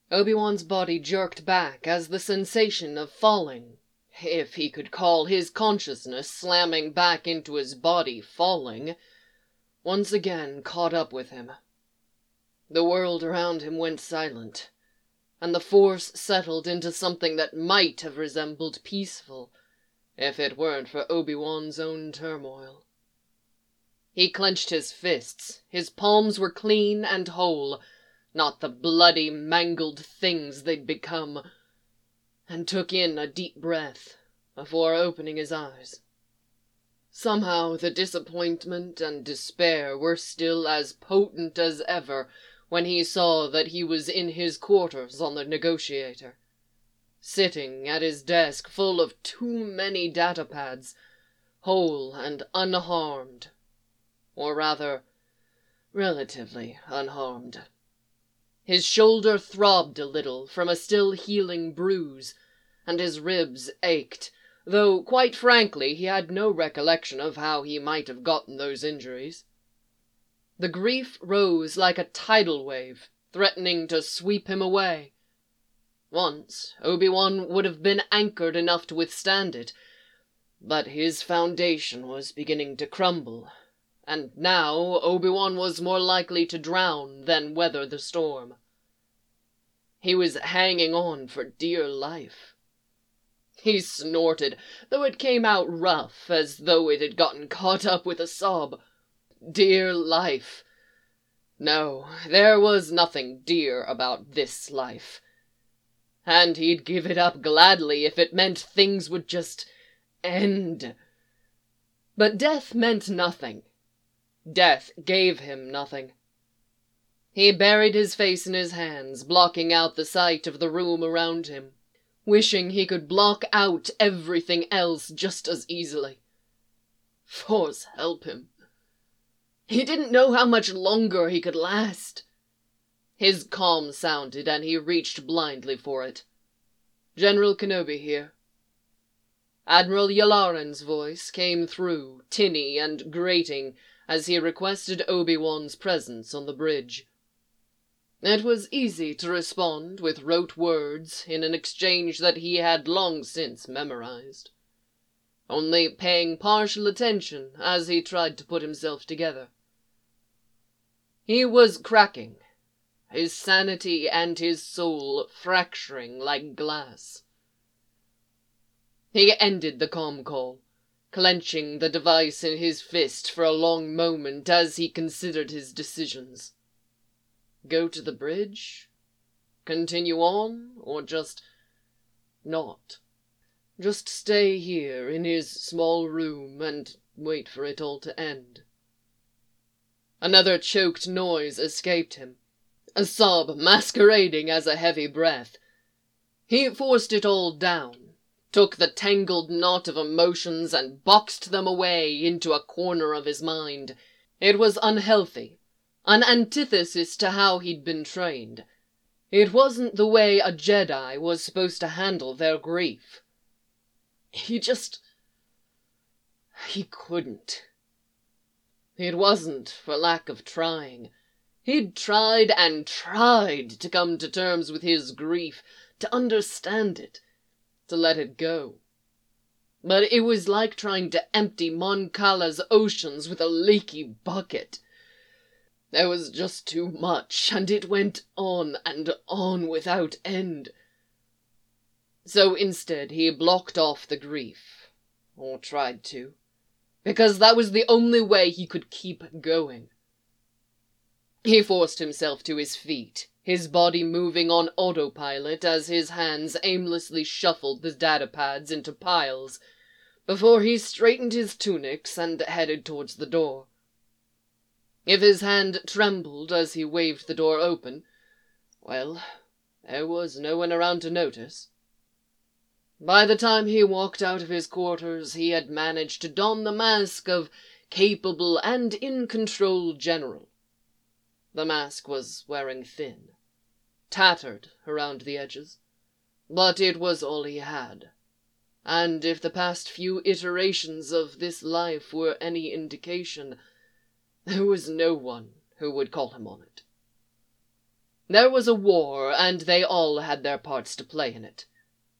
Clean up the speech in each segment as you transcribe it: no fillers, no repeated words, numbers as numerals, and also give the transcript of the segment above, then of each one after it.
Obi-Wan's body jerked back as the sensation of falling, if he could call his consciousness slamming back into his body falling, once again caught up with him. The world around him went silent, and the Force settled into something that might have resembled peaceful, if it weren't for Obi-Wan's own turmoil. He clenched his fists. His palms were clean and whole, not the bloody, mangled things they'd become, and took in a deep breath before opening his eyes. Somehow the disappointment and despair were still as potent as ever when he saw that he was in his quarters on the Negotiator, sitting at his desk full of too many datapads, whole and unharmed, or rather, relatively unharmed. His shoulder throbbed a little from a still healing bruise, and his ribs ached, though quite frankly he had no recollection of how he might have gotten those injuries. The grief rose like a tidal wave, threatening to sweep him away. Once, Obi-Wan would have been anchored enough to withstand it, but his foundation was beginning to crumble, and now Obi-Wan was more likely to drown than weather the storm. He was hanging on for dear life. He snorted, though it came out rough, as though it had gotten caught up with a sob. Dear life. No, there was nothing dear about this life. And he'd give it up gladly if it meant things would just end. But death meant nothing. Death gave him nothing. He buried his face in his hands, blocking out the sight of the room around him, wishing he could block out everything else just as easily. Force help him. He didn't know how much longer he could last. His comm sounded, and he reached blindly for it. General Kenobi here. Admiral Yularen's voice came through, tinny and grating, as he requested Obi-Wan's presence on the bridge. It was easy to respond with rote words in an exchange that he had long since memorized, only paying partial attention as he tried to put himself together. He was cracking, his sanity and his soul fracturing like glass. He ended the comm call, clenching the device in his fist for a long moment as he considered his decisions. Go to the bridge? Continue on? Or just not? Just stay here in his small room and wait for it all to end? Another choked noise escaped him, a sob masquerading as a heavy breath. He forced it all down, took the tangled knot of emotions and boxed them away into a corner of his mind. It was unhealthy, an antithesis to how he'd been trained. It wasn't the way a Jedi was supposed to handle their grief. He couldn't. It wasn't for lack of trying. He'd tried and tried to come to terms with his grief, to understand it, to let it go. But it was like trying to empty Mon Cala's oceans with a leaky bucket. There was just too much, and it went on and on without end. So instead he blocked off the grief, or tried to, because that was the only way he could keep going. He forced himself to his feet, his body moving on autopilot as his hands aimlessly shuffled the datapads into piles, before he straightened his tunics and headed towards the door. If his hand trembled as he waved the door open, well, there was no one around to notice. By the time he walked out of his quarters, he had managed to don the mask of capable and in-control general. The mask was wearing thin, tattered around the edges, but it was all he had. And if the past few iterations of this life were any indication, there was no one who would call him on it. There was a war, and they all had their parts to play in it.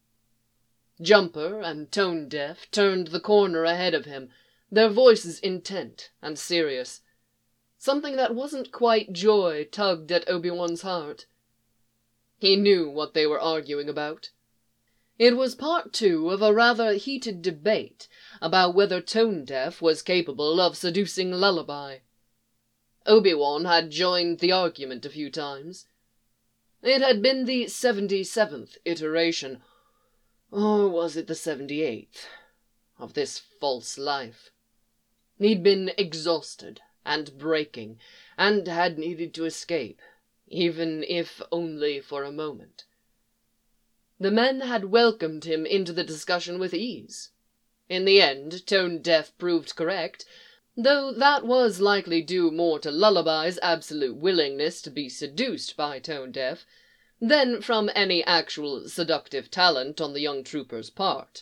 Jumper and Tone Deaf turned the corner ahead of him, their voices intent and serious. Something that wasn't quite joy tugged at Obi-Wan's heart. He knew what they were arguing about. It was part two of a rather heated debate about whether Tone Deaf was capable of seducing Lullaby. Obi-Wan had joined the argument a few times. It had been the 77th iteration, or was it the 78th, of this false life. He'd been exhausted and breaking, and had needed to escape, even if only for a moment. The men had welcomed him into the discussion with ease. In the end, Tone Deaf proved correct, though that was likely due more to Lullaby's absolute willingness to be seduced by Tone Deaf than from any actual seductive talent on the young trooper's part.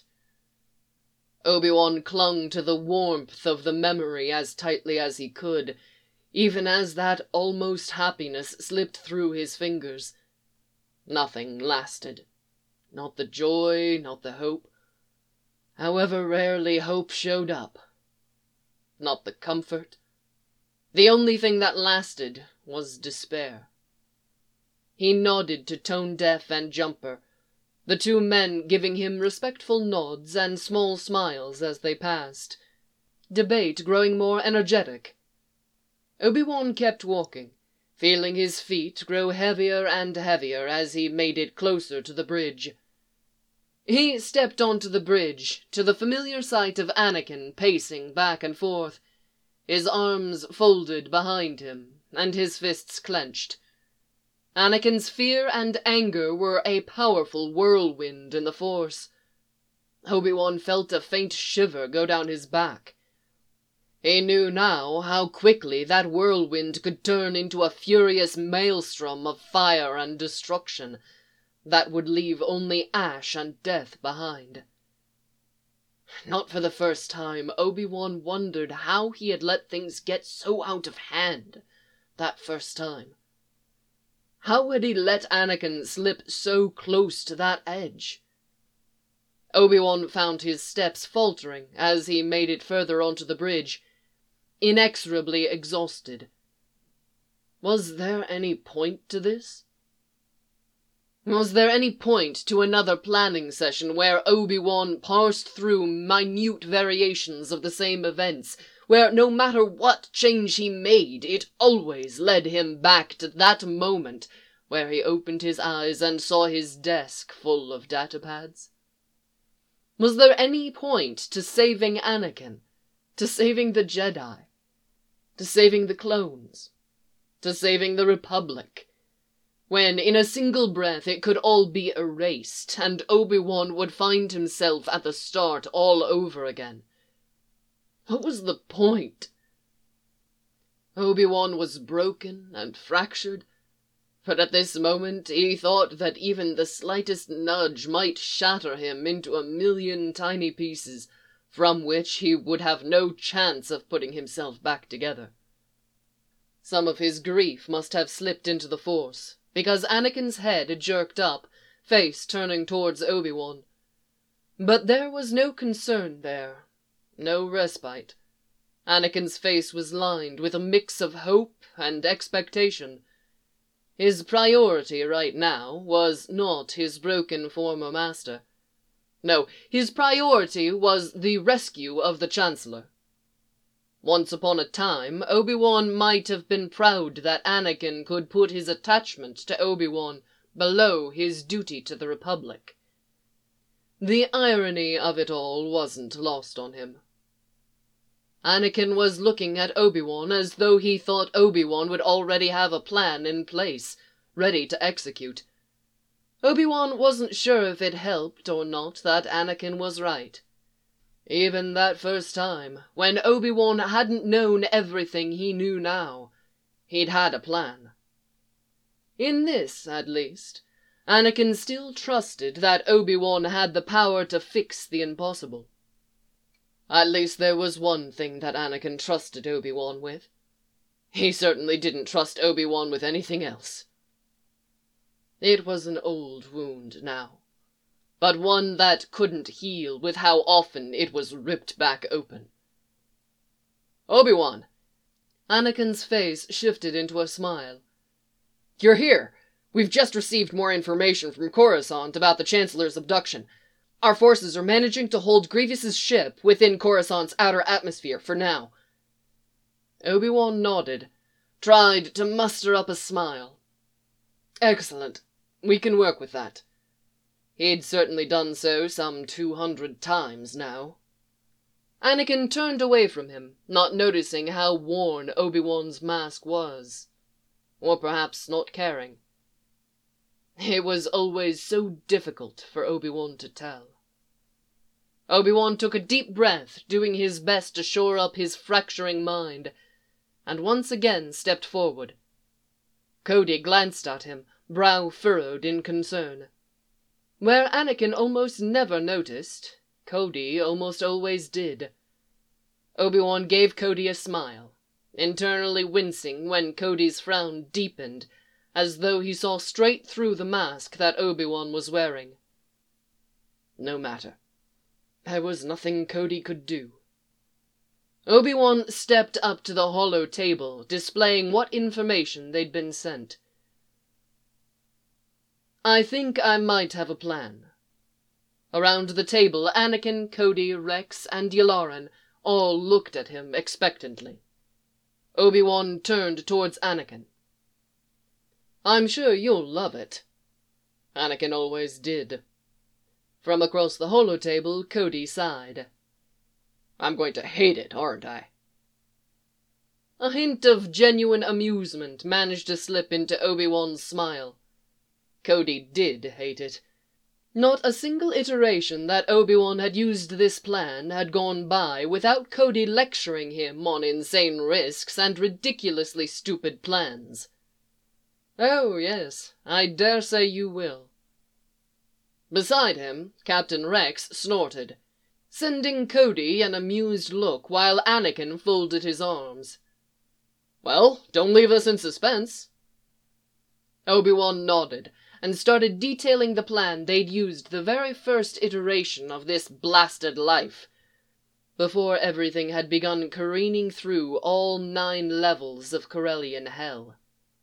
Obi-Wan clung to the warmth of the memory as tightly as he could, even as that almost happiness slipped through his fingers. Nothing lasted. Not the joy, not the hope. However rarely hope showed up. Not the comfort. The only thing that lasted was despair. He nodded to Tone Deaf and Jumper, the two men giving him respectful nods and small smiles as they passed. Debate growing more energetic. Obi-Wan kept walking, feeling his feet grow heavier and heavier as he made it closer to the bridge. He stepped onto the bridge, to the familiar sight of Anakin pacing back and forth, his arms folded behind him, and his fists clenched. Anakin's fear and anger were a powerful whirlwind in the Force. Obi-Wan felt a faint shiver go down his back. He knew now how quickly that whirlwind could turn into a furious maelstrom of fire and destruction that would leave only ash and death behind. Not for the first time, Obi-Wan wondered how he had let things get so out of hand that first time. How had he let Anakin slip so close to that edge? Obi-Wan found his steps faltering as he made it further onto the bridge, inexorably exhausted. Was there any point to this? Was there any point to another planning session where Obi-Wan parsed through minute variations of the same events, where no matter what change he made, it always led him back to that moment where he opened his eyes and saw his desk full of datapads? Was there any point to saving Anakin, to saving the Jedi, to saving the clones, to saving the Republic, when in a single breath it could all be erased, and Obi-Wan would find himself at the start all over again? What was the point? Obi-Wan was broken and fractured, but at this moment he thought that even the slightest nudge might shatter him into a million tiny pieces, from which he would have no chance of putting himself back together. Some of his grief must have slipped into the Force, because Anakin's head jerked up, face turning towards Obi-Wan. But there was no concern there, no respite. Anakin's face was lined with a mix of hope and expectation. His priority right now was not his broken former master. No, his priority was the rescue of the Chancellor. Once upon a time, Obi-Wan might have been proud that Anakin could put his attachment to Obi-Wan below his duty to the Republic. The irony of it all wasn't lost on him. Anakin was looking at Obi-Wan as though he thought Obi-Wan would already have a plan in place, ready to execute. Obi-Wan wasn't sure if it helped or not that Anakin was right. Even that first time, when Obi-Wan hadn't known everything he knew now, he'd had a plan. In this, at least, Anakin still trusted that Obi-Wan had the power to fix the impossible. At least there was one thing that Anakin trusted Obi-Wan with. He certainly didn't trust Obi-Wan with anything else. It was an old wound now, but one that couldn't heal with how often it was ripped back open. Obi-Wan! Anakin's face shifted into a smile. You're here! We've just received more information from Coruscant about the Chancellor's abduction. Our forces are managing to hold Grievous's ship within Coruscant's outer atmosphere for now. Obi-Wan nodded, tried to muster up a smile. Excellent. We can work with that. He'd certainly done so some 200 times now. Anakin turned away from him, not noticing how worn Obi-Wan's mask was. Or perhaps not caring. It was always so difficult for Obi-Wan to tell. Obi-Wan took a deep breath, doing his best to shore up his fracturing mind, and once again stepped forward. Cody glanced at him, brow furrowed in concern. Where Anakin almost never noticed, Cody almost always did. Obi-Wan gave Cody a smile, internally wincing when Cody's frown deepened, as though he saw straight through the mask that Obi-Wan was wearing. No matter. There was nothing Cody could do. Obi-Wan stepped up to the hollow table, displaying what information they'd been sent. I think I might have a plan. Around the table, Anakin, Cody, Rex, and Yularen all looked at him expectantly. Obi-Wan turned towards Anakin. I'm sure you'll love it. Anakin always did. From across the holotable, Cody sighed. I'm going to hate it, aren't I? A hint of genuine amusement managed to slip into Obi-Wan's smile. Cody did hate it. Not a single iteration that Obi-Wan had used this plan had gone by without Cody lecturing him on insane risks and ridiculously stupid plans. Oh, yes, I dare say you will. Beside him, Captain Rex snorted, sending Cody an amused look while Anakin folded his arms. Well, don't leave us in suspense. Obi-Wan nodded and started detailing the plan they'd used the very first iteration of this blasted life, before everything had begun careening through all 9 levels of Corellian hell.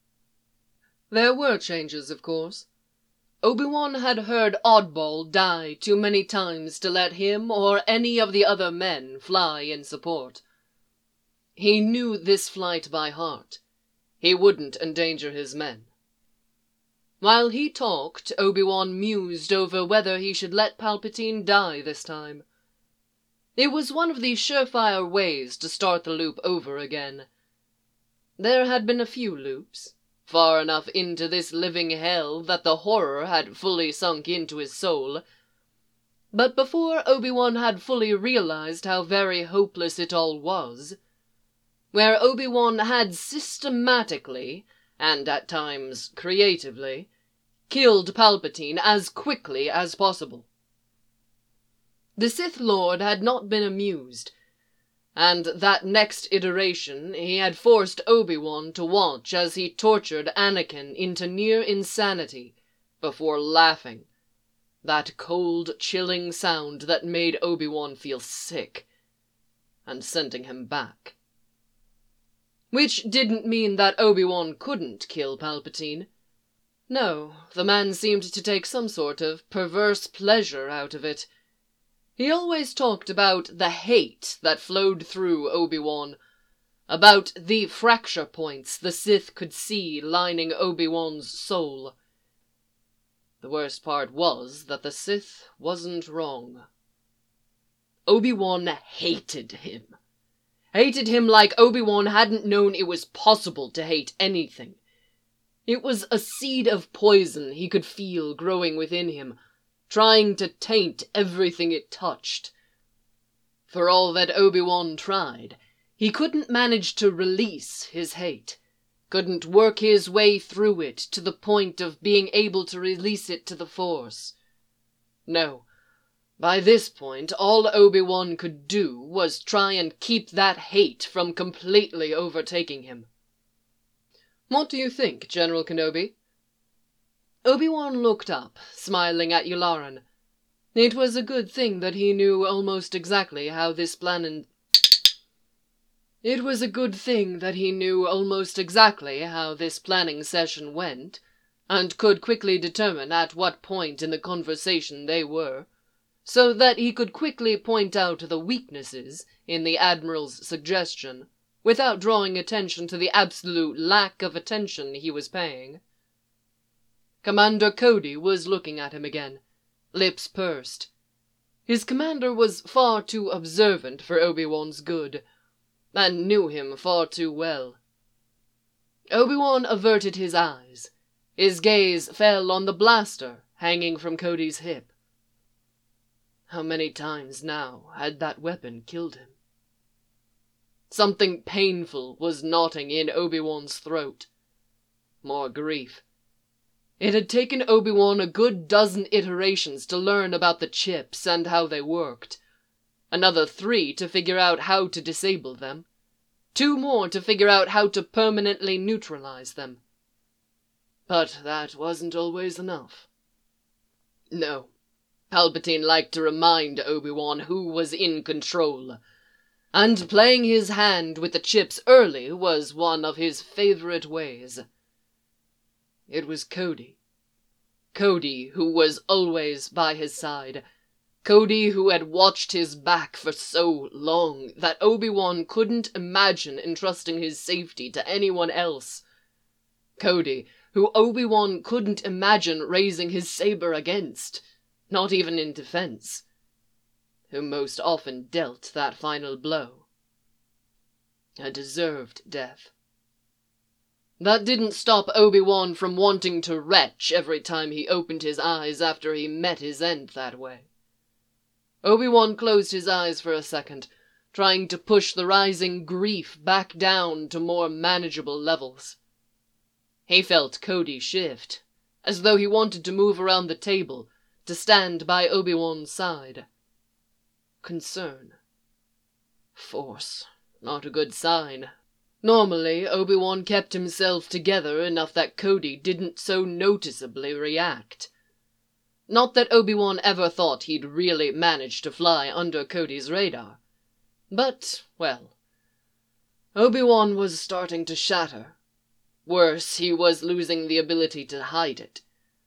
There were changes, of course. Obi-Wan had heard Oddball die too many times to let him or any of the other men fly in support. He knew this flight by heart. He wouldn't endanger his men. While he talked, Obi-Wan mused over whether he should let Palpatine die this time. It was one of the surefire ways to start the loop over again. There had been a few loops, far enough into this living hell that the horror had fully sunk into his soul. But before Obi-Wan had fully realized how very hopeless it all was, where Obi-Wan had systematically, and at times creatively, killed Palpatine as quickly as possible. The Sith Lord had not been amused, and that next iteration he had forced Obi-Wan to watch as he tortured Anakin into near insanity before laughing, that cold, chilling sound that made Obi-Wan feel sick, and sending him back. Which didn't mean that Obi-Wan couldn't kill Palpatine. No, the man seemed to take some sort of perverse pleasure out of it. He always talked about the hate that flowed through Obi-Wan, about the fracture points the Sith could see lining Obi-Wan's soul. The worst part was that the Sith wasn't wrong. Obi-Wan hated him. Hated him like Obi-Wan hadn't known it was possible to hate anything. It was a seed of poison he could feel growing within him, trying to taint everything it touched. For all that Obi-Wan tried, he couldn't manage to release his hate, couldn't work his way through it to the point of being able to release it to the Force. No, by this point all Obi-Wan could do was try and keep that hate from completely overtaking him. What do you think, General Kenobi? Obi-Wan looked up, smiling at Yularen. It was a good thing that he knew almost exactly how this planning session went, and could quickly determine at what point in the conversation they were, so that he could quickly point out the weaknesses in the Admiral's suggestion, without drawing attention to the absolute lack of attention he was paying. Commander Cody was looking at him again, lips pursed. His commander was far too observant for Obi-Wan's good, and knew him far too well. Obi-Wan averted his eyes. His gaze fell on the blaster hanging from Cody's hip. How many times now had that weapon killed him? Something painful was knotting in Obi-Wan's throat. More grief. It had taken Obi-Wan a good dozen iterations to learn about the chips and how they worked. Another 3 to figure out how to disable them. 2 more to figure out how to permanently neutralize them. But that wasn't always enough. No, Palpatine liked to remind Obi-Wan who was in control, and playing his hand with the chips early was one of his favorite ways. It was Cody. Cody who was always by his side. Cody who had watched his back for so long that Obi-Wan couldn't imagine entrusting his safety to anyone else. Cody who Obi-Wan couldn't imagine raising his saber against, not even in defense. Who most often dealt that final blow. A deserved death. That didn't stop Obi-Wan from wanting to retch every time he opened his eyes after he met his end that way. Obi-Wan closed his eyes for a second, trying to push the rising grief back down to more manageable levels. He felt Cody shift, as though he wanted to move around the table, to stand by Obi-Wan's side. Concern. Force. Not a good sign. Normally, Obi-Wan kept himself together enough that Cody didn't so noticeably react. Not that Obi-Wan ever thought he'd really managed to fly under Cody's radar. But, well, Obi-Wan was starting to shatter. Worse, he was losing the ability to hide it.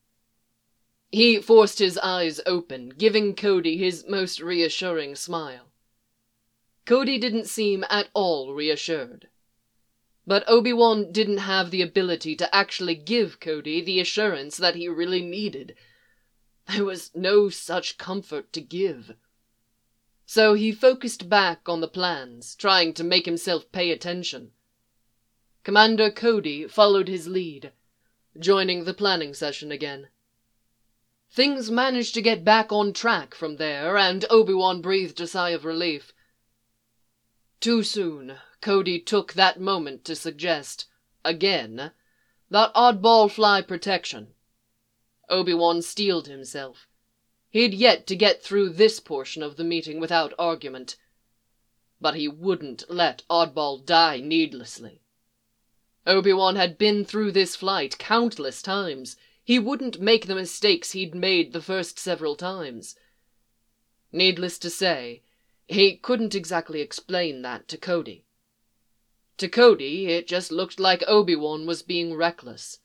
He forced his eyes open, giving Cody his most reassuring smile. Cody didn't seem at all reassured. But Obi-Wan didn't have the ability to actually give Cody the assurance that he really needed. There was no such comfort to give. So he focused back on the plans, trying to make himself pay attention. Commander Cody followed his lead, joining the planning session again. Things managed to get back on track from there, and Obi-Wan breathed a sigh of relief. Too soon, Cody took that moment to suggest, again, that oddball fly protection. Obi-Wan steeled himself. He'd yet to get through this portion of the meeting without argument. But he wouldn't let Oddball die needlessly. Obi-Wan had been through this flight countless times. He wouldn't make the mistakes he'd made the first several times. Needless to say, he couldn't exactly explain that to Cody. To Cody, it just looked like Obi-Wan was being reckless.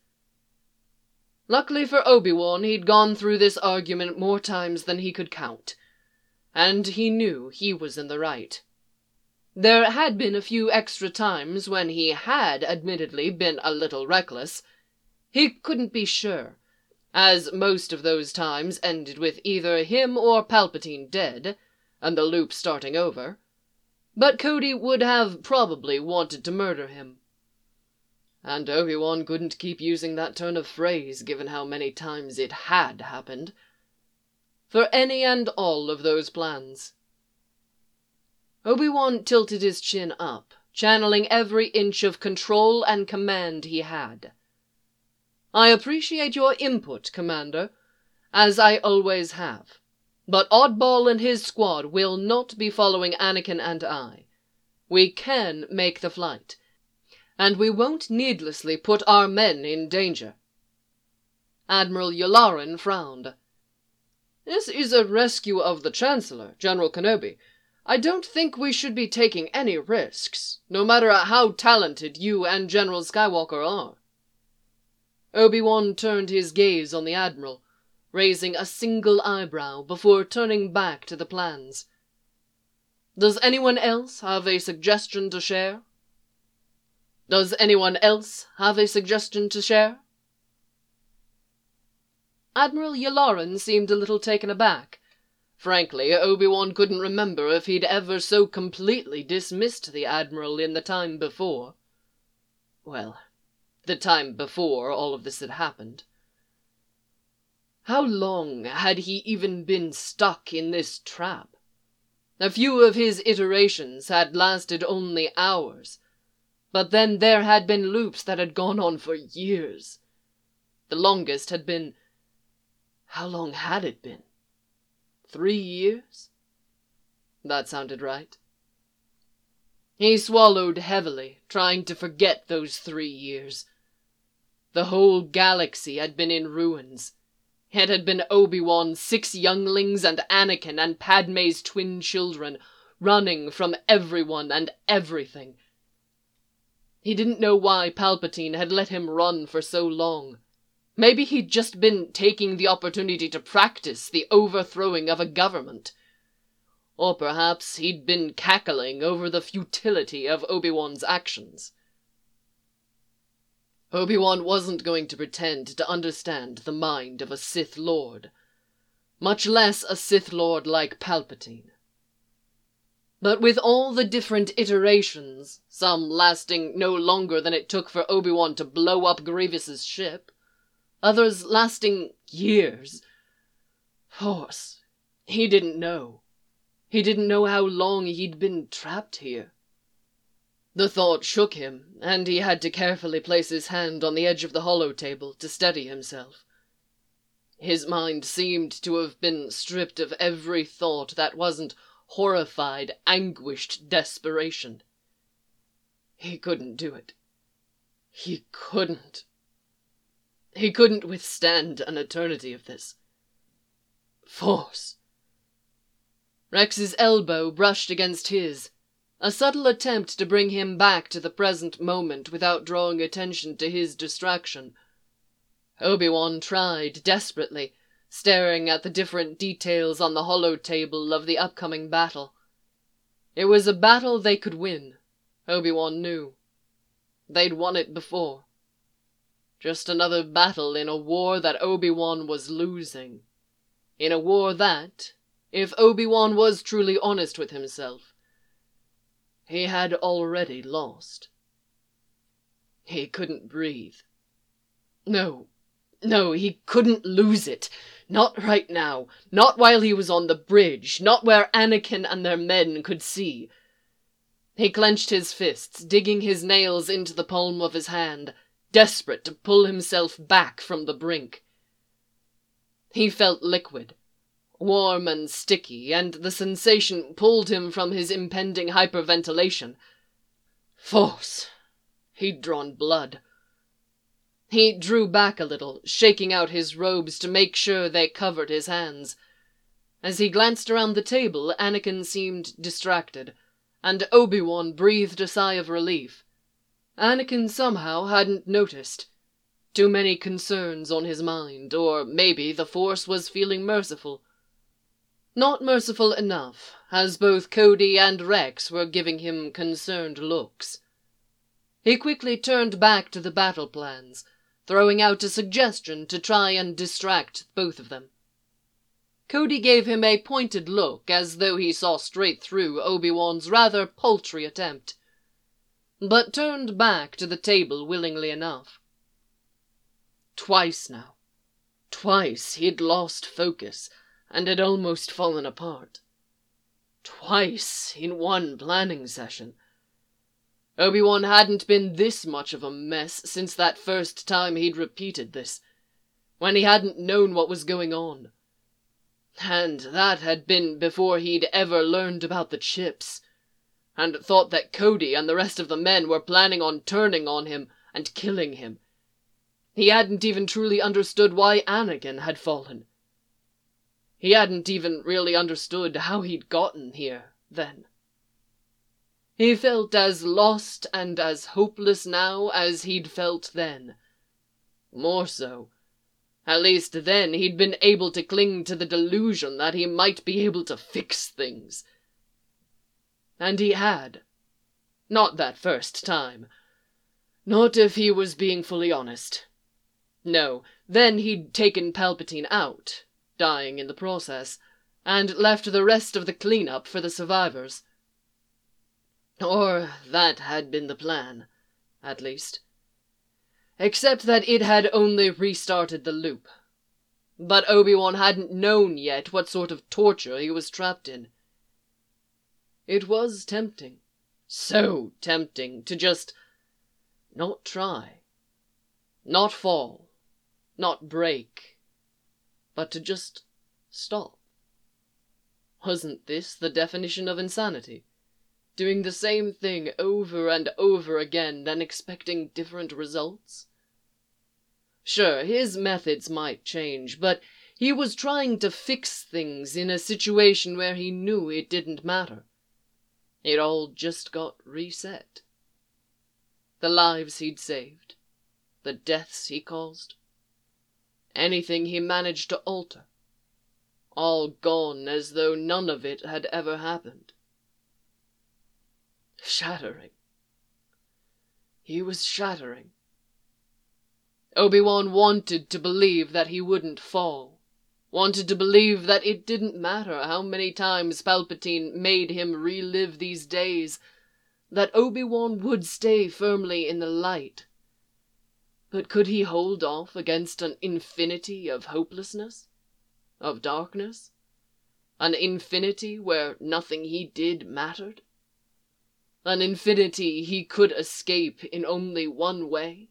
Luckily for Obi-Wan, he'd gone through this argument more times than he could count, and he knew he was in the right. There had been a few extra times when he had admittedly been a little reckless. He couldn't be sure, as most of those times ended with either him or Palpatine dead, and the loop starting over, but Cody would have probably wanted to murder him. And Obi-Wan couldn't keep using that turn of phrase given how many times it had happened. For any and all of those plans. Obi-Wan tilted his chin up, channeling every inch of control and command he had. I appreciate your input, Commander, as I always have. But Oddball and his squad will not be following Anakin and I. We can make the flight, and we won't needlessly put our men in danger. Admiral Yularen frowned. "This is a rescue of the Chancellor, General Kenobi. I don't think we should be taking any risks, no matter how talented you and General Skywalker are." Obi-Wan turned his gaze on the Admiral, raising a single eyebrow before turning back to the plans. "Does anyone else have a suggestion to share? Does anyone else have a suggestion to share?" Admiral Yularen seemed a little taken aback. Frankly, Obi-Wan couldn't remember if he'd ever so completely dismissed the Admiral in the time before. Well, the time before all of this had happened. How long had he even been stuck in this trap? A few of his iterations had lasted only hours, but then there had been loops that had gone on for years. The longest had been... How long had it been? 3 years? That sounded right. He swallowed heavily, trying to forget those 3 years. The whole galaxy had been in ruins. It had been Obi-Wan, 6 younglings, and Anakin and Padme's twin children, running from everyone and everything. He didn't know why Palpatine had let him run for so long. Maybe he'd just been taking the opportunity to practice the overthrowing of a government. Or perhaps he'd been cackling over the futility of Obi-Wan's actions. Obi-Wan wasn't going to pretend to understand the mind of a Sith Lord, much less a Sith Lord like Palpatine. But with all the different iterations, some lasting no longer than it took for Obi-Wan to blow up Grievous's ship, others lasting years, of course, he didn't know. He didn't know how long he'd been trapped here. The thought shook him, and he had to carefully place his hand on the edge of the holotable to steady himself. His mind seemed to have been stripped of every thought that wasn't horrified, anguished desperation. He couldn't do it. He couldn't. He couldn't withstand an eternity of this. Force. Rex's elbow brushed against his, a subtle attempt to bring him back to the present moment without drawing attention to his distraction. Obi-Wan tried desperately, staring at the different details on the holotable of the upcoming battle. It was a battle they could win, Obi-Wan knew. They'd won it before. Just another battle in a war that Obi-Wan was losing. In a war that, if Obi-Wan was truly honest with himself, he had already lost. He couldn't breathe. No, he couldn't lose it. Not right now. Not while he was on the bridge. Not where Anakin and their men could see. He clenched his fists, digging his nails into the palm of his hand, desperate to pull himself back from the brink. He felt liquid, warm and sticky, and the sensation pulled him from his impending hyperventilation. Force. He'd drawn blood. He drew back a little, shaking out his robes to make sure they covered his hands. As he glanced around the table, Anakin seemed distracted, and Obi-Wan breathed a sigh of relief. Anakin somehow hadn't noticed. Too many concerns on his mind, or maybe the Force was feeling merciful. Not merciful enough, as both Cody and Rex were giving him concerned looks. He quickly turned back to the battle plans, throwing out a suggestion to try and distract both of them. Cody gave him a pointed look as though he saw straight through Obi-Wan's rather paltry attempt, but turned back to the table willingly enough. Twice now. Twice he'd lost focus and had almost fallen apart. Twice in one planning session. Obi-Wan hadn't been this much of a mess since that first time he'd repeated this, when he hadn't known what was going on. And that had been before he'd ever learned about the chips, and thought that Cody and the rest of the men were planning on turning on him and killing him. He hadn't even truly understood why Anakin had fallen. He hadn't even really understood how he'd gotten here, then. He felt as lost and as hopeless now as he'd felt then. More so. At least then he'd been able to cling to the delusion that he might be able to fix things. And he had. Not that first time. Not if he was being fully honest. No, then he'd taken Palpatine out, dying in the process, and left the rest of the cleanup for the survivors. Or that had been the plan, at least. Except that it had only restarted the loop. But Obi-Wan hadn't known yet what sort of torture he was trapped in. It was tempting, so tempting, to just not try, not fall, not break, but to just stop. Wasn't this the definition of insanity? Doing the same thing over and over again, then expecting different results? Sure, his methods might change, but he was trying to fix things in a situation where he knew it didn't matter. It all just got reset. The lives he'd saved, the deaths he caused, anything he managed to alter, all gone as though none of it had ever happened. Shattering. He was shattering. Obi-Wan wanted to believe that he wouldn't fall. Wanted to believe that it didn't matter how many times Palpatine made him relive these days, that Obi-Wan would stay firmly in the light. But could he hold off against an infinity of hopelessness? Of darkness? An infinity where nothing he did mattered? An infinity he could escape in only one way?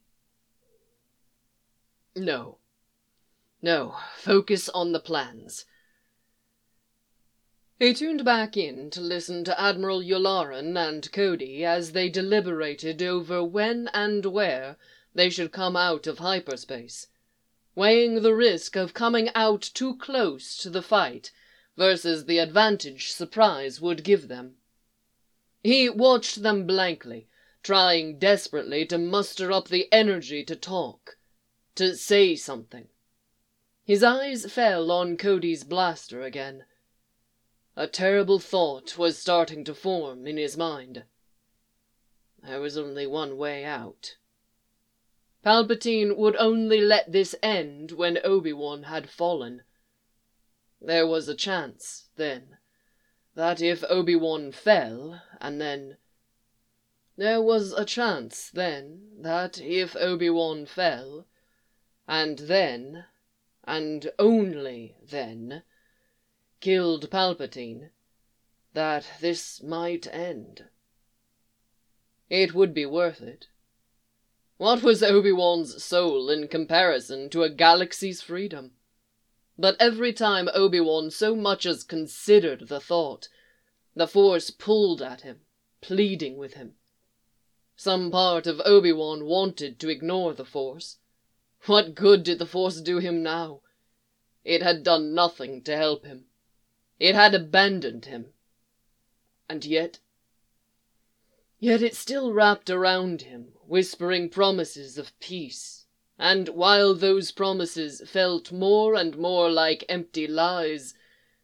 No. No, focus on the plans. He tuned back in to listen to Admiral Yularen and Cody as they deliberated over when and where they should come out of hyperspace, weighing the risk of coming out too close to the fight versus the advantage surprise would give them. He watched them blankly, trying desperately to muster up the energy to talk, to say something. His eyes fell on Cody's blaster again. A terrible thought was starting to form in his mind. There was only one way out. Palpatine would only let this end when Obi-Wan had fallen. There was a chance, then, that if Obi-Wan fell, and then... There was a chance, then, that if Obi-Wan fell, and then, and only then, killed Palpatine, that this might end. It would be worth it. What was Obi-Wan's soul in comparison to a galaxy's freedom? But every time Obi-Wan so much as considered the thought, the Force pulled at him, pleading with him. Some part of Obi-Wan wanted to ignore the Force. What good did the Force do him now? It had done nothing to help him. It had abandoned him. And yet it still wrapped around him, whispering promises of peace. And while those promises felt more and more like empty lies,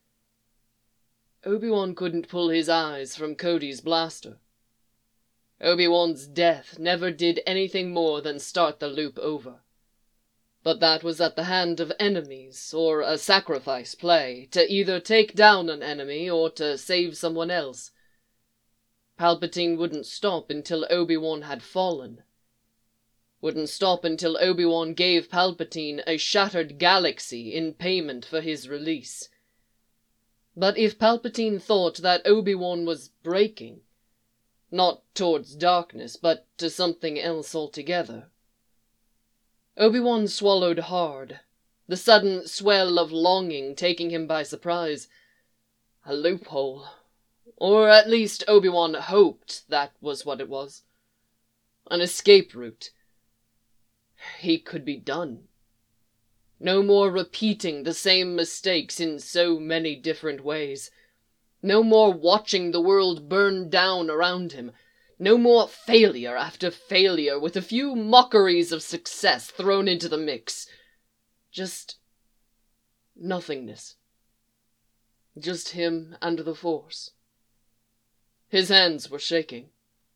Obi-Wan couldn't pull his eyes from Cody's blaster. Obi-Wan's death never did anything more than start the loop over. But that was at the hand of enemies, or a sacrifice play, to either take down an enemy or to save someone else. Palpatine wouldn't stop until Obi-Wan had fallen. Wouldn't stop until Obi-Wan gave Palpatine a shattered galaxy in payment for his release. But if Palpatine thought that Obi-Wan was breaking, not towards darkness, but to something else altogether. Obi-Wan swallowed hard, the sudden swell of longing taking him by surprise. A loophole. Or at least Obi-Wan hoped that was what it was. An escape route. he could be done. No more repeating the same mistakes in so many different ways. No more watching the world burn down around him. No more failure after failure with a few mockeries of success thrown into the mix. Just nothingness. Just him and the Force. His hands were shaking.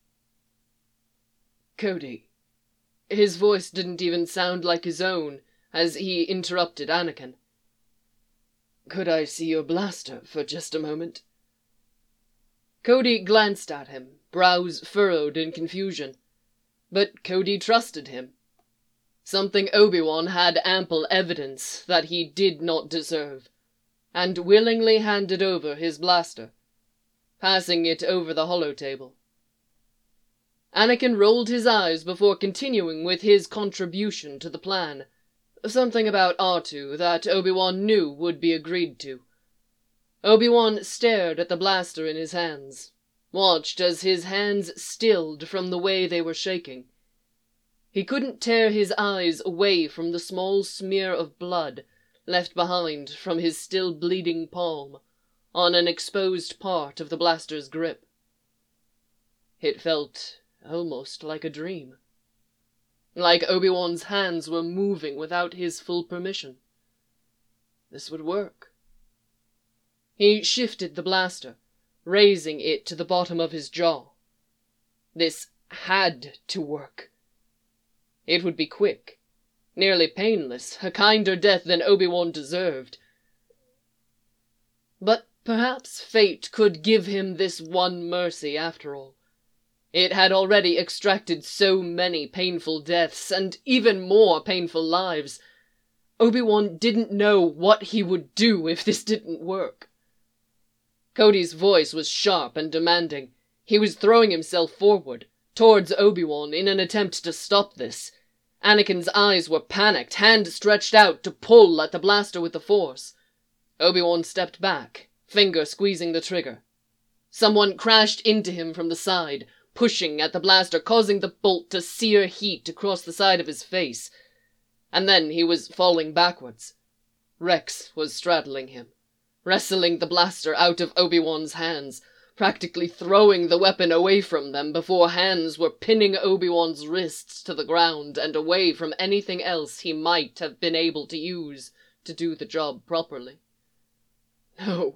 Cody. His voice didn't even sound like his own as he interrupted Anakin. Could I see your blaster for just a moment? Cody glanced at him, brows furrowed in confusion. But Cody trusted him. Something Obi-Wan had ample evidence that he did not deserve, and willingly handed over his blaster, passing it over the holotable. Anakin rolled his eyes before continuing with his contribution to the plan. Something about R2 that Obi-Wan knew would be agreed to. Obi-Wan stared at the blaster in his hands, watched as his hands stilled from the way they were shaking. He couldn't tear his eyes away from the small smear of blood left behind from his still bleeding palm on an exposed part of the blaster's grip. It felt almost like a dream. Like Obi-Wan's hands were moving without his full permission. This would work. He shifted the blaster, raising it to the bottom of his jaw. This had to work. It would be quick, nearly painless, a kinder death than Obi-Wan deserved. But perhaps fate could give him this one mercy after all. It had already extracted so many painful deaths, and even more painful lives. Obi-Wan didn't know what he would do if this didn't work. Cody's voice was sharp and demanding. He was throwing himself forward, towards Obi-Wan, in an attempt to stop this. Anakin's eyes were panicked, hand stretched out to pull at the blaster with the Force. Obi-Wan stepped back, finger squeezing the trigger. Someone crashed into him from the side, pushing at the blaster, causing the bolt to sear heat across the side of his face. And then he was falling backwards. Rex was straddling him, wrestling the blaster out of Obi-Wan's hands, practically throwing the weapon away from them before hands were pinning Obi-Wan's wrists to the ground and away from anything else he might have been able to use to do the job properly. No,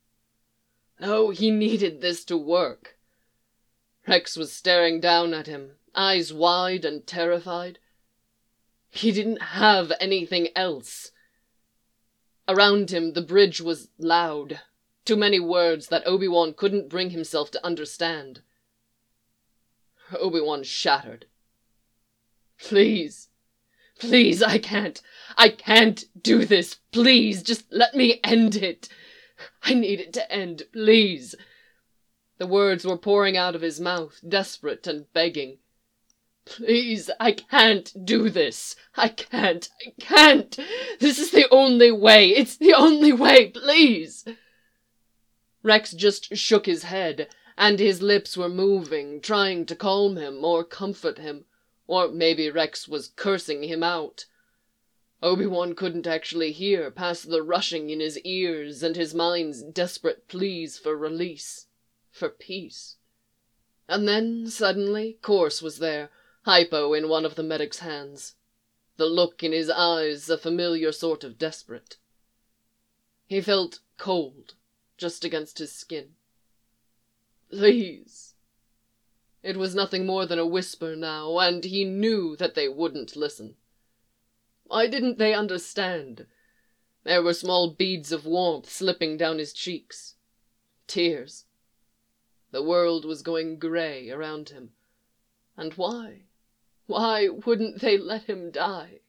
he needed this to work. Rex was staring down at him, eyes wide and terrified. He didn't have anything else. Around him, the bridge was loud. Too many words that Obi-Wan couldn't bring himself to understand. Obi-Wan shattered. Please, I can't do this. Please, just let me end it. I need it to end, please. The words were pouring out of his mouth, desperate and begging. Please, I can't do this. I can't. This is the only way. It's the only way, please. Rex just shook his head, and his lips were moving, trying to calm him or comfort him, or maybe Rex was cursing him out. Obi-Wan couldn't actually hear past the rushing in his ears and his mind's desperate pleas for release, for peace. And then, suddenly, Corse was there, hypo in one of the medic's hands. The look in his eyes a familiar sort of desperate. He felt cold, just against his skin. Please. It was nothing more than a whisper now, and he knew that they wouldn't listen. Why didn't they understand? There were small beads of warmth slipping down his cheeks. Tears. The world was going grey around him. And why? Why wouldn't they let him die?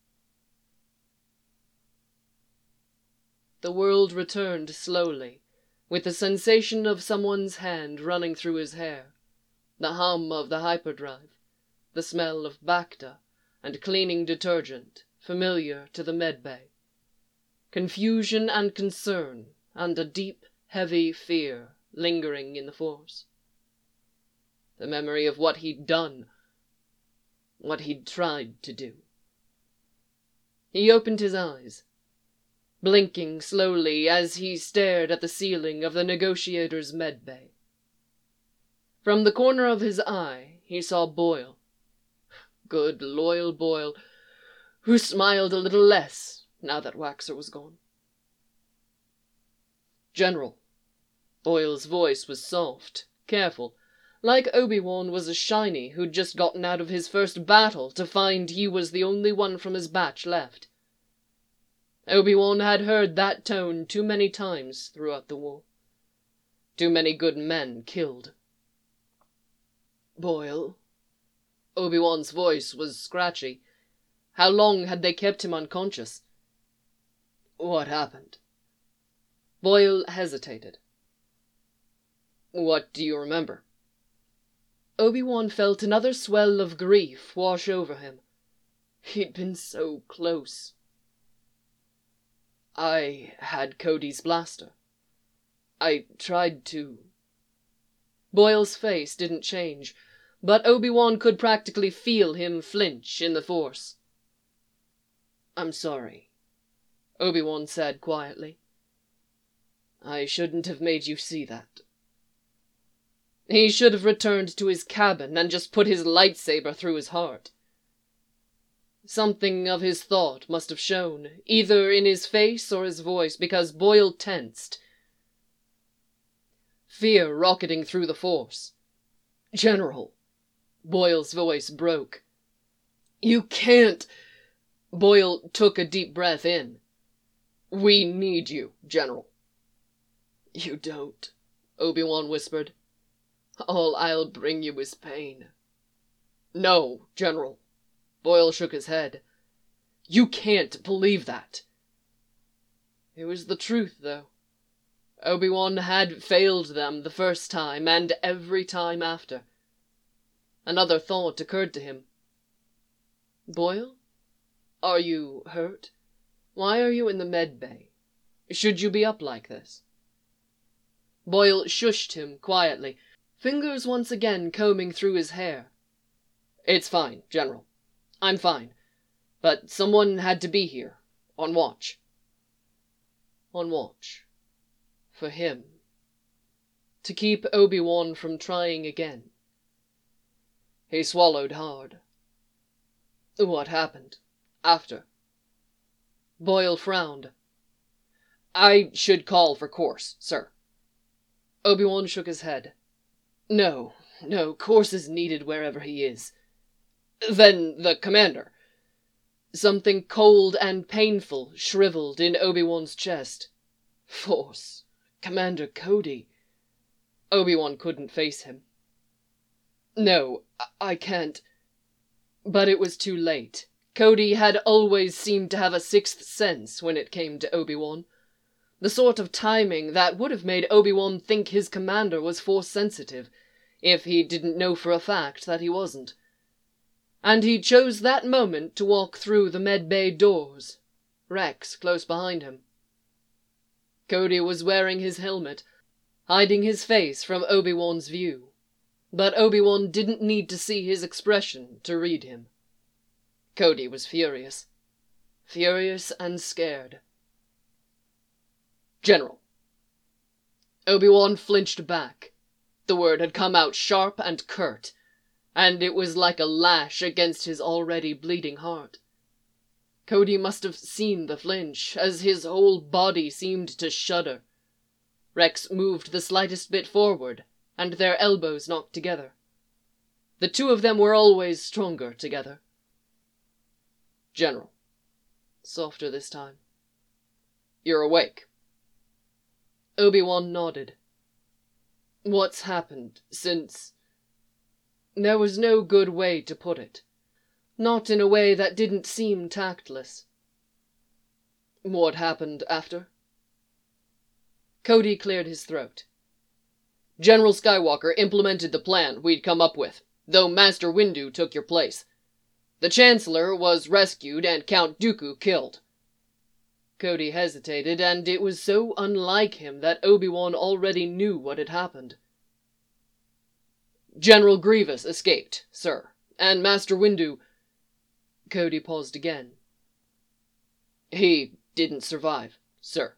The world returned slowly, with the sensation of someone's hand running through his hair, the hum of the hyperdrive, the smell of Bacta and cleaning detergent, familiar to the medbay. Confusion and concern, and a deep, heavy fear lingering in the Force. The memory of what he'd done, what he'd tried to do. He opened his eyes, blinking slowly as he stared at the ceiling of the negotiator's medbay. From the corner of his eye, he saw Boyle. Good, loyal Boyle, who smiled a little less now that Waxer was gone. "General." Boyle's voice was soft, careful, like Obi-Wan was a shiny who'd just gotten out of his first battle to find he was the only one from his batch left. Obi-Wan had heard that tone too many times throughout the war. Too many good men killed. "Boyle." Obi-Wan's voice was scratchy. How long had they kept him unconscious? "What happened?" Boyle hesitated. "What do you remember?" Obi-Wan felt another swell of grief wash over him. He'd been so close. "I had Cody's blaster. I tried to—" Boyle's face didn't change, but Obi-Wan could practically feel him flinch in the Force. "I'm sorry," Obi-Wan said quietly. "I shouldn't have made you see that." He should have returned to his cabin and just put his lightsaber through his heart. Something of his thought must have shown, either in his face or his voice, because Boyle tensed. Fear rocketing through the Force. "General!" Boyle's voice broke. "You can't—" Boyle took a deep breath in. "We need you, General." "You don't," Obi-Wan whispered. "All I'll bring you is pain." "No, General." Boyle shook his head. "You can't believe that." It was the truth, though. Obi-Wan had failed them the first time and every time after. Another thought occurred to him. "Boyle? Are you hurt? Why are you in the med bay? Should you be up like this?" Boyle shushed him quietly, fingers once again combing through his hair. "It's fine, General. I'm fine. But someone had to be here, on watch." On watch. For him. To keep Obi-Wan from trying again. He swallowed hard. "What happened? After?" Boyle frowned. "I should call for course, sir." Obi-Wan shook his head. No, course is needed wherever he is." "Then the commander—" Something cold and painful shriveled in Obi-Wan's chest. Force. Commander Cody. Obi-Wan couldn't face him. "No, I can't." But it was too late. Cody had always seemed to have a sixth sense when it came to Obi-Wan. The sort of timing that would have made Obi-Wan think his commander was Force-sensitive, if he didn't know for a fact that he wasn't. And he chose that moment to walk through the med bay doors, Rex close behind him. Cody was wearing his helmet, hiding his face from Obi-Wan's view, but Obi-Wan didn't need to see his expression to read him. Cody was furious. Furious and scared. "General." Obi-Wan flinched back. The word had come out sharp and curt, and it was like a lash against his already bleeding heart. Cody must have seen the flinch, as his whole body seemed to shudder. Rex moved the slightest bit forward, and their elbows knocked together. The two of them were always stronger together. "General." Softer this time. "You're awake." Obi-Wan nodded. "What's happened since—" There was no good way to put it. Not in a way that didn't seem tactless. "What happened after?" Cody cleared his throat. "General Skywalker implemented the plan we'd come up with, though Master Windu took your place. The Chancellor was rescued and Count Dooku killed." Cody hesitated, and it was so unlike him that Obi-Wan already knew what had happened. "General Grievous escaped, sir, and Master Windu—" Cody paused again. He didn't survive, sir.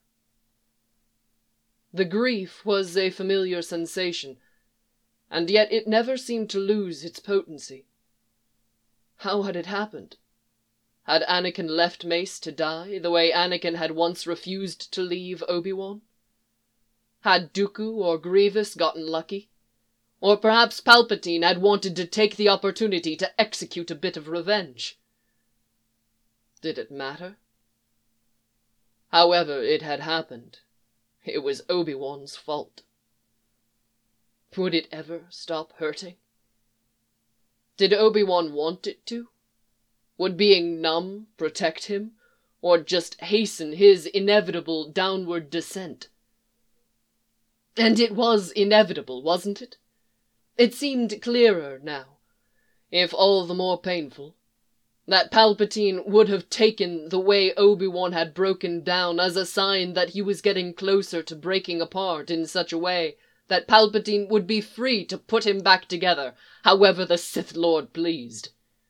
The grief was a familiar sensation, and yet it never seemed to lose its potency. How had it happened? Had Anakin left Mace to die, the way Anakin had once refused to leave Obi-Wan? Had Dooku or Grievous gotten lucky? Or perhaps Palpatine had wanted to take the opportunity to execute a bit of revenge? Did it matter? However it had happened, it was Obi-Wan's fault. Would it ever stop hurting? Did Obi-Wan want it to? Would being numb protect him, or just hasten his inevitable downward descent? And it was inevitable, wasn't it? It seemed clearer now, if all the more painful, that Palpatine would have taken the way Obi-Wan had broken down as a sign that he was getting closer to breaking apart in such a way that Palpatine would be free to put him back together, however the Sith Lord pleased.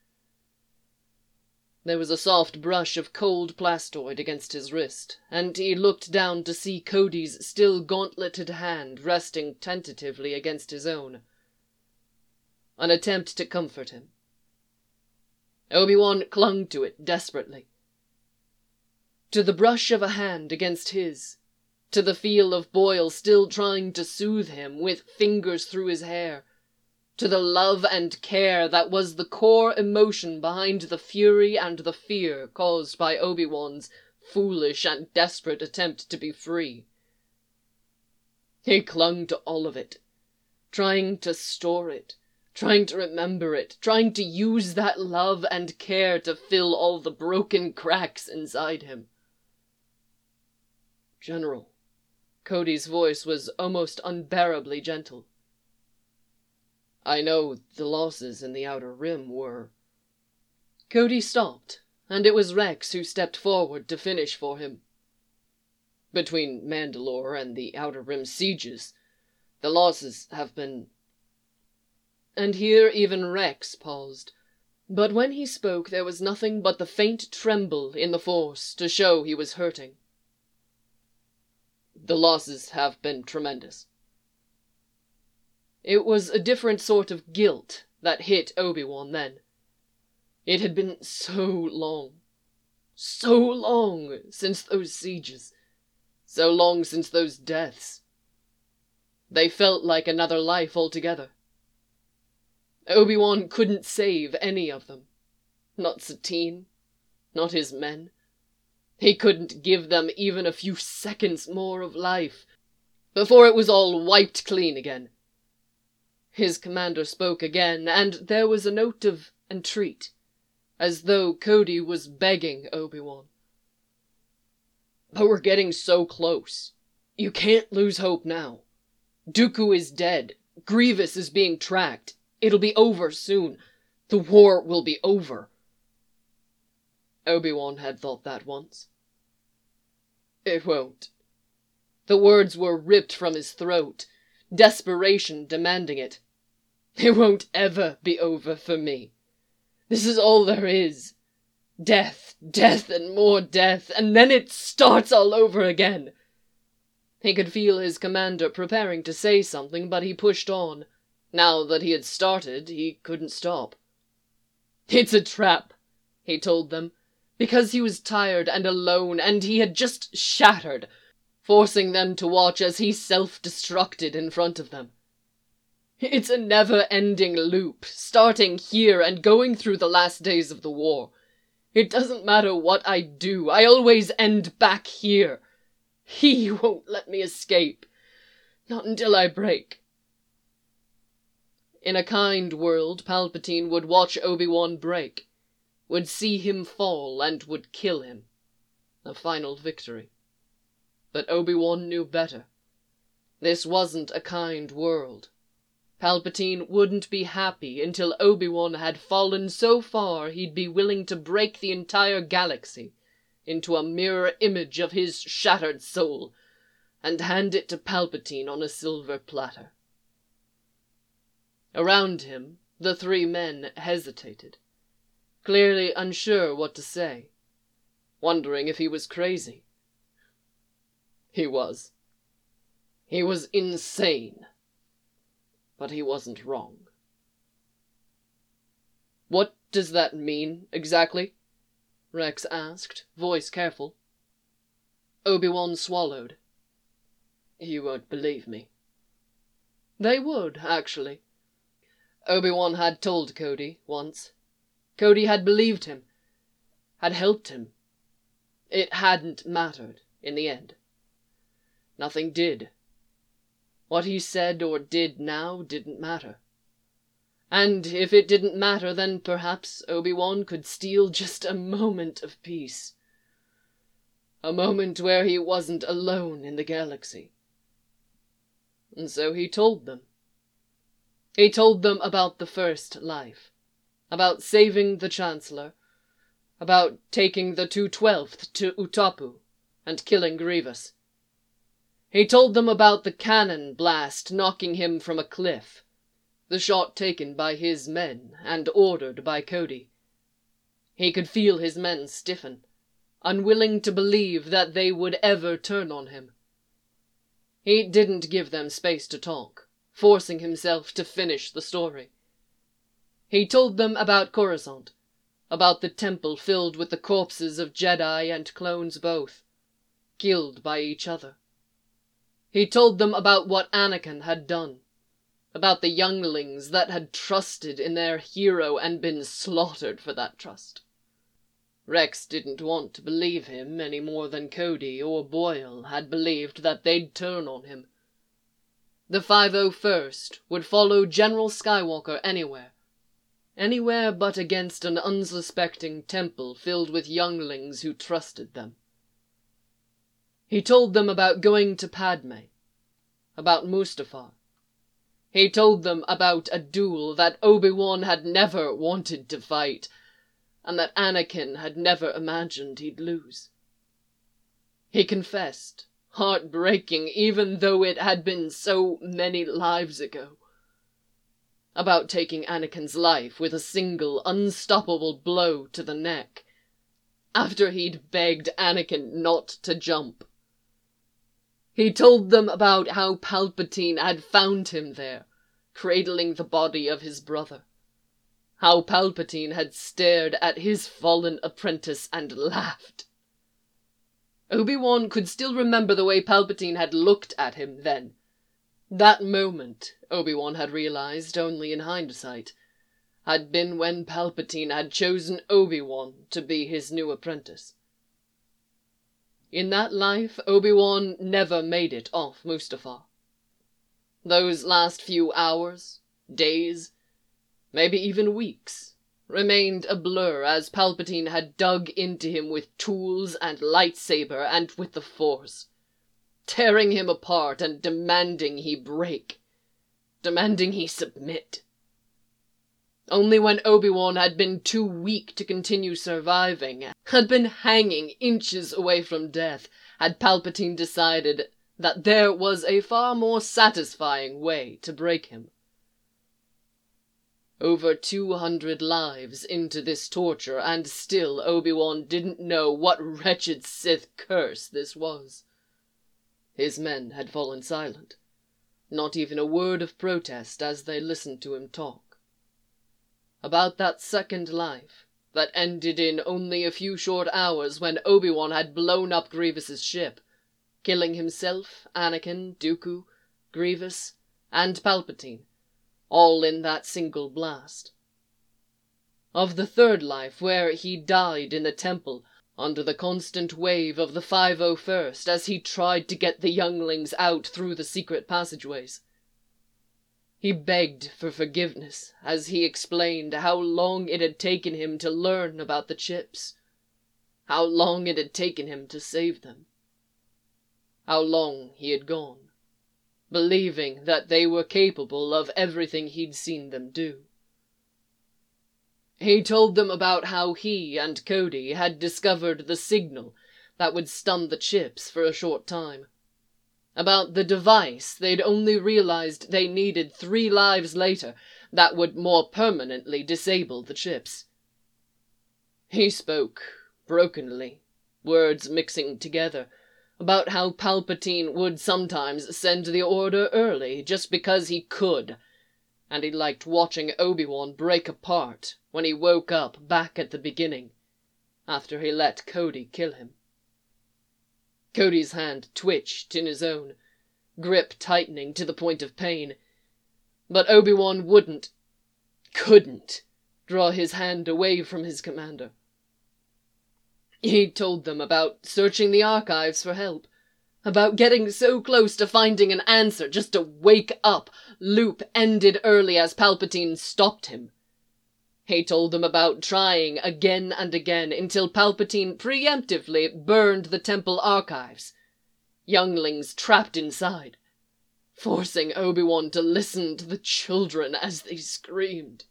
There was a soft brush of cold plastoid against his wrist, and he looked down to see Cody's still gauntleted hand resting tentatively against his own. An attempt to comfort him. Obi-Wan clung to it desperately. To the brush of a hand against his, to the feel of Boyle still trying to soothe him with fingers through his hair, to the love and care that was the core emotion behind the fury and the fear caused by Obi-Wan's foolish and desperate attempt to be free. He clung to all of it, trying to store it, trying to remember it, trying to use that love and care to fill all the broken cracks inside him. General, Cody's voice was almost unbearably gentle. I know the losses in the Outer Rim were... Cody stopped, and it was Rex who stepped forward to finish for him. Between Mandalore and the Outer Rim sieges, the losses have been... And here even Rex paused, but when he spoke there was nothing but the faint tremble in the Force to show he was hurting. The losses have been tremendous. It was a different sort of guilt that hit Obi-Wan then. It had been so long since those sieges, so long since those deaths. They felt like another life altogether. Obi-Wan couldn't save any of them. Not Satine, not his men. He couldn't give them even a few seconds more of life, before it was all wiped clean again. His commander spoke again, and there was a note of entreat, as though Cody was begging Obi-Wan. But we're getting so close. You can't lose hope now. Dooku is dead. Grievous is being tracked. It'll be over soon. The war will be over. Obi-Wan had thought that once. It won't. The words were ripped from his throat, desperation demanding it. It won't ever be over for me. This is all there is. Death, death, and more death, and then it starts all over again. He could feel his commander preparing to say something, but he pushed on. Now that he had started, he couldn't stop. It's a trap, he told them, because he was tired and alone, and he had just shattered, forcing them to watch as he self-destructed in front of them. It's a never-ending loop, starting here and going through the last days of the war. It doesn't matter what I do, I always end back here. He won't let me escape. Not until I break. In a kind world, Palpatine would watch Obi-Wan break, would see him fall, and would kill him. A final victory. But Obi-Wan knew better. This wasn't a kind world. Palpatine wouldn't be happy until Obi-Wan had fallen so far he'd be willing to break the entire galaxy into a mirror image of his shattered soul and hand it to Palpatine on a silver platter. Around him, the three men hesitated, clearly unsure what to say. wondering if he was crazy. He was. He was insane. But he wasn't wrong. "What does that mean, exactly?" Rex asked, voice careful. Obi-Wan swallowed. "You won't believe me." They would, actually. Obi-Wan had told Cody once. Cody had believed him, had helped him. It hadn't mattered in the end. Nothing did. What he said or did now didn't matter. And if it didn't matter, then perhaps Obi-Wan could steal just a moment of peace. A moment where he wasn't alone in the galaxy. And so he told them. He told them about the first life, about saving the Chancellor, about taking the 212th to Utapu and killing Grievous. He told them about the cannon blast knocking him from a cliff, the shot taken by his men and ordered by Cody. He could feel his men stiffen, unwilling to believe that they would ever turn on him. He didn't give them space to talk, forcing himself to finish the story. He told them about Coruscant, about the temple filled with the corpses of Jedi and clones both, killed by each other. He told them about what Anakin had done, about the younglings that had trusted in their hero and been slaughtered for that trust. Rex didn't want to believe him any more than Cody or Boyle had believed that they'd turn on him. The 501st would follow General Skywalker anywhere. Anywhere but against an unsuspecting temple filled with younglings who trusted them. He told them about going to Padme, about Mustafar. He told them about a duel that Obi-Wan had never wanted to fight, and that Anakin had never imagined he'd lose. He confessed, heartbreaking even though it had been so many lives ago, about taking Anakin's life with a single unstoppable blow to the neck, after he'd begged Anakin not to jump. He told them about how Palpatine had found him there, cradling the body of his brother. How Palpatine had stared at his fallen apprentice and laughed. Obi-Wan could still remember the way Palpatine had looked at him then. That moment, Obi-Wan had realized only in hindsight, had been when Palpatine had chosen Obi-Wan to be his new apprentice. In that life, Obi-Wan never made it off Mustafar. Those last few hours, days, maybe even weeks, remained a blur as Palpatine had dug into him with tools and lightsaber and with the Force, tearing him apart and demanding he break, demanding he submit. Only when Obi-Wan had been too weak to continue surviving, had been hanging inches away from death, had Palpatine decided that there was a far more satisfying way to break him. Over 200 lives into this torture, and still Obi-Wan didn't know what wretched Sith curse this was. His men had fallen silent, not even a word of protest as they listened to him talk. About that second life, that ended in only a few short hours when Obi-Wan had blown up Grievous's ship, killing himself, Anakin, Dooku, Grievous, and Palpatine, all in that single blast. Of the third life, where he died in the temple under the constant wave of the 501st as he tried to get the younglings out through the secret passageways. He begged for forgiveness as he explained how long it had taken him to learn about the chips, how long it had taken him to save them, how long he had gone, believing that they were capable of everything he'd seen them do. He told them about how he and Cody had discovered the signal that would stun the chips for a short time. About the device they'd only realized they needed 3 lives later that would more permanently disable the chips. He spoke brokenly, words mixing together, about how Palpatine would sometimes send the order early just because he could, and he liked watching Obi-Wan break apart when he woke up back at the beginning, after he let Cody kill him. Cody's hand twitched in his own, grip tightening to the point of pain, but Obi-Wan couldn't draw his hand away from his commander. He told them about searching the archives for help, about getting so close to finding an answer just to wake up Loop ended early as Palpatine stopped him. He told them about trying again and again until Palpatine preemptively burned the temple archives, younglings trapped inside, forcing Obi-Wan to listen to the children as they screamed.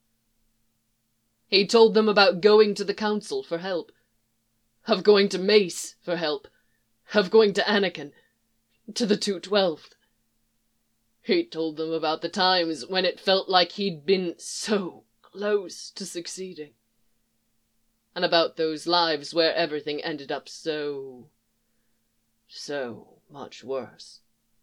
He told them about going to the Council for help, of going to Mace for help, of going to Anakin, to the 212th. He told them about the times when it felt like he'd been so close to succeeding, and about those lives where everything ended up so much worse.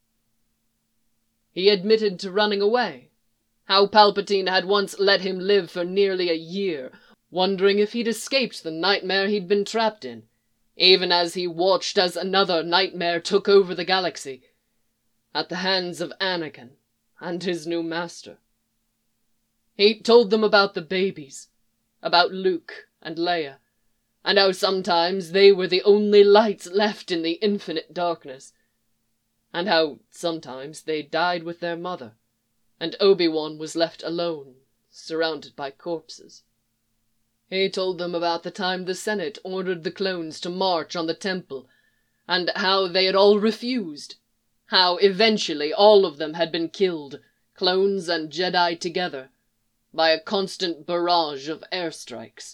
He admitted to running away, how Palpatine had once let him live for nearly a year, wondering if he'd escaped the nightmare he'd been trapped in, even as he watched as another nightmare took over the galaxy, at the hands of Anakin and his new master. He told them about the babies, about Luke and Leia, and how sometimes they were the only lights left in the infinite darkness, and how sometimes they died with their mother, and Obi-Wan was left alone, surrounded by corpses. He told them about the time the Senate ordered the clones to march on the temple, and how they had all refused, how eventually all of them had been killed, clones and Jedi together, by a constant barrage of airstrikes.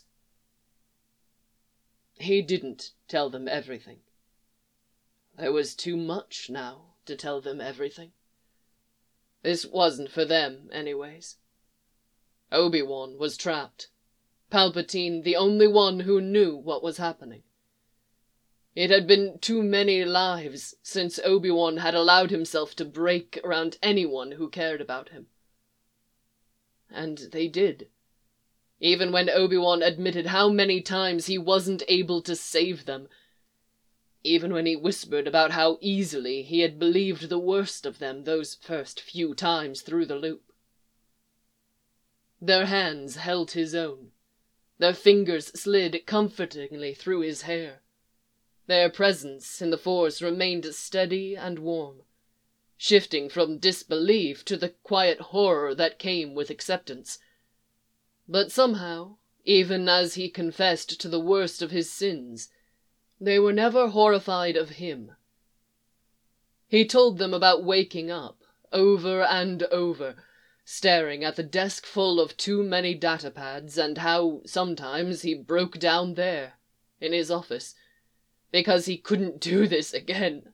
He didn't tell them everything. There was too much now to tell them everything. This wasn't for them, anyways. Obi-Wan was trapped. Palpatine the only one who knew what was happening. It had been too many lives since Obi-Wan had allowed himself to break around anyone who cared about him. And they did. Even when Obi-Wan admitted how many times he wasn't able to save them. Even when he whispered about how easily he had believed the worst of them those first few times through the loop. Their hands held his own. Their fingers slid comfortingly through his hair. Their presence in the Force remained steady and warm, shifting from disbelief to the quiet horror that came with acceptance. But somehow, even as he confessed to the worst of his sins, they were never horrified of him. He told them about waking up, over and over, staring at the desk full of too many datapads, and how sometimes he broke down there, in his office, because he couldn't do this again.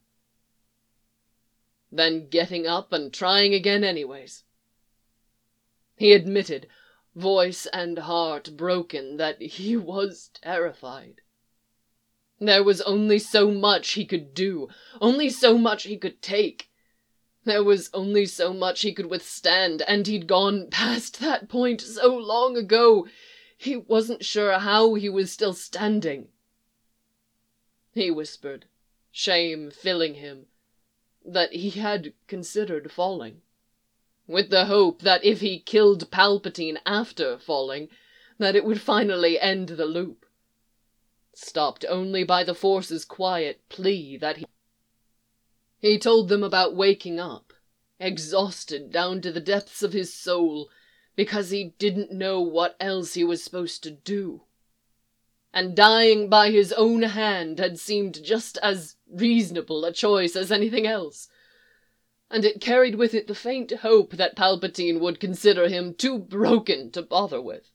Then getting up and trying again anyways. He admitted, voice and heart broken, that he was terrified. There was only so much he could do, only so much he could take. There was only so much he could withstand, and he'd gone past that point so long ago, he wasn't sure how he was still standing. He whispered, shame filling him, that he had considered falling, with the hope that if he killed Palpatine after falling, that it would finally end the loop, stopped only by the Force's quiet plea that he told them about waking up, exhausted down to the depths of his soul, because he didn't know what else he was supposed to do. And dying by his own hand had seemed just as reasonable a choice as anything else. And it carried with it the faint hope that Palpatine would consider him too broken to bother with.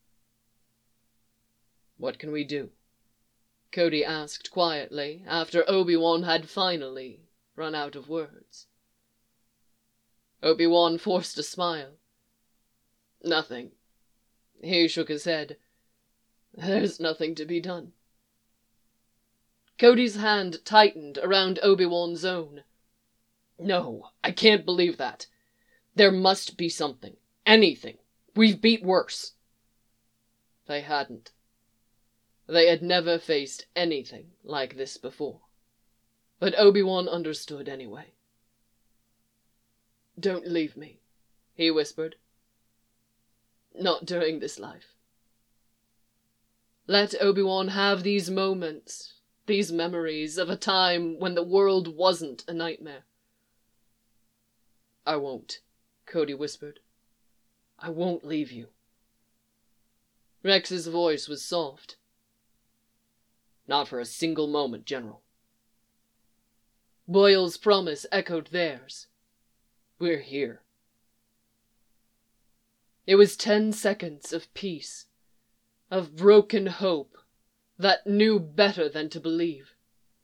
"What can we do?" Cody asked quietly, after Obi-Wan had finally run out of words. Obi-Wan forced a smile. "Nothing." He shook his head. "There's nothing to be done." Cody's hand tightened around Obi-Wan's own. "No, I can't believe that. There must be something. Anything. We've beat worse." They hadn't. They had never faced anything like this before. But Obi-Wan understood anyway. "Don't leave me," he whispered. "Not during this life." Let Obi-Wan have these moments, these memories of a time when the world wasn't a nightmare. "I won't," Cody whispered. "I won't leave you." Rex's voice was soft. "Not for a single moment, General." Boyle's promise echoed theirs. "We're here." It was 10 seconds of peace, of broken hope that knew better than to believe.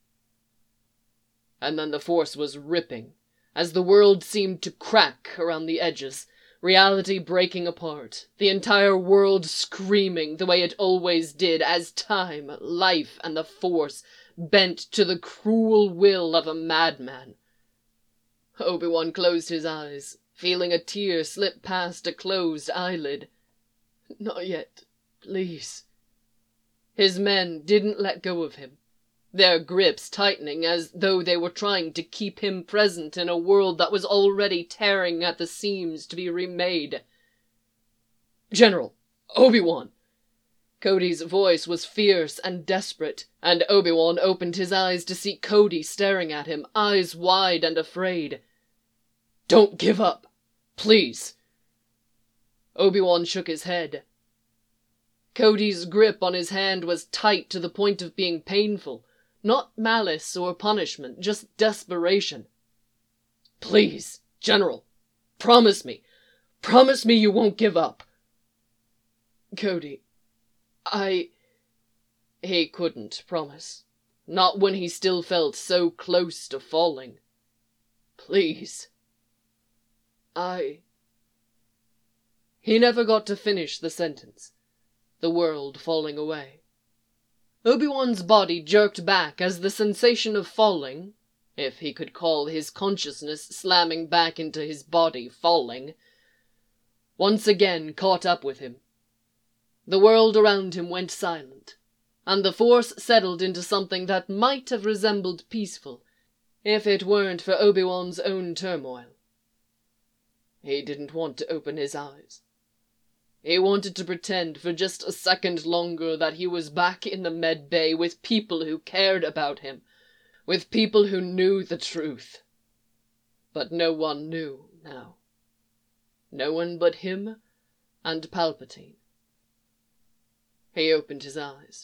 And then the Force was ripping, as the world seemed to crack around the edges, reality breaking apart, the entire world screaming the way it always did as time, life, and the Force bent to the cruel will of a madman. Obi-Wan closed his eyes, feeling a tear slip past a closed eyelid. "Not yet, please." His men didn't let go of him, their grips tightening as though they were trying to keep him present in a world that was already tearing at the seams to be remade. "General! Obi-Wan!" Cody's voice was fierce and desperate, and Obi-Wan opened his eyes to see Cody staring at him, eyes wide and afraid. "Don't give up! Please!" Obi-Wan shook his head. Cody's grip on his hand was tight to the point of being painful. Not malice or punishment, just desperation. "Please, General, promise me you won't give up." "Cody, He couldn't promise. Not when he still felt so close to falling. "Please. He never got to finish the sentence, the world falling away. Obi-Wan's body jerked back as the sensation of falling, if he could call his consciousness slamming back into his body falling, once again caught up with him. The world around him went silent, and the Force settled into something that might have resembled peaceful, if it weren't for Obi-Wan's own turmoil. He didn't want to open his eyes. He wanted to pretend for just a second longer that he was back in the med bay with people who cared about him, with people who knew the truth. But no one knew now. No one but him and Palpatine. He opened his eyes.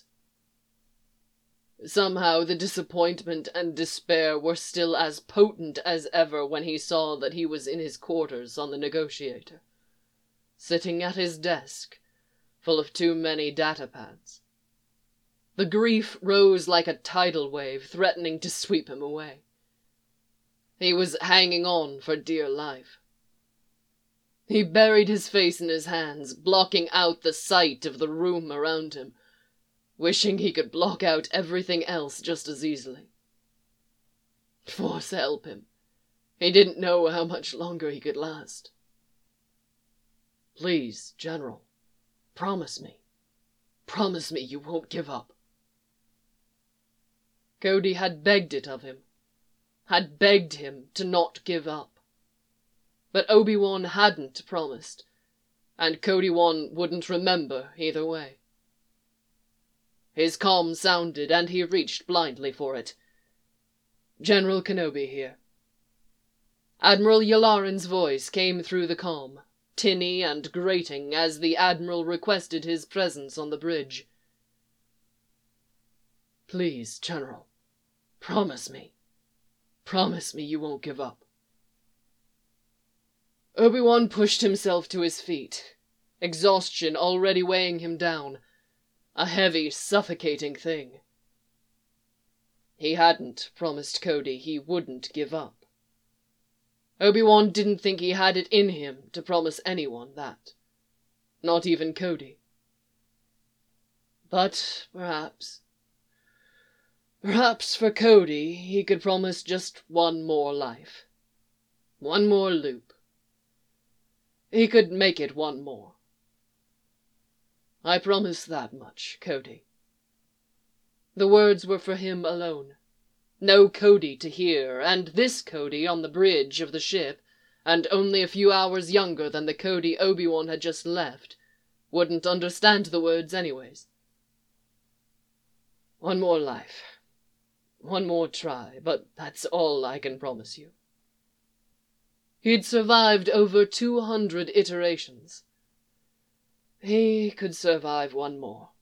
Somehow the disappointment and despair were still as potent as ever when he saw that he was in his quarters on the Negotiator, sitting at his desk, full of too many data pads. The grief rose like a tidal wave, threatening to sweep him away. He was hanging on for dear life. He buried his face in his hands, blocking out the sight of the room around him, wishing he could block out everything else just as easily. Force help him. He didn't know how much longer he could last. "Please, General, promise me you won't give up." Cody had begged it of him, had begged him to not give up. But Obi-Wan hadn't promised, and Cody-Wan wouldn't remember either way. His comm sounded, and he reached blindly for it. "General Kenobi here." Admiral Yularen's voice came through the comm, tinny and grating as the Admiral requested his presence on the bridge. "Please, General, promise me you won't give up." Obi-Wan pushed himself to his feet, exhaustion already weighing him down, a heavy, suffocating thing. He hadn't promised Cody he wouldn't give up. Obi-Wan didn't think he had it in him to promise anyone that. Not even Cody. But perhaps Perhaps for Cody, he could promise just one more life. One more loop. He could make it one more. I promise that much, Cody. The words were for him alone. No Cody to hear, and this Cody on the bridge of the ship, and only a few hours younger than the Cody Obi-Wan had just left, wouldn't understand the words anyways. One more life. One more try, but that's all I can promise you. He'd survived over 200 iterations. He could survive one more.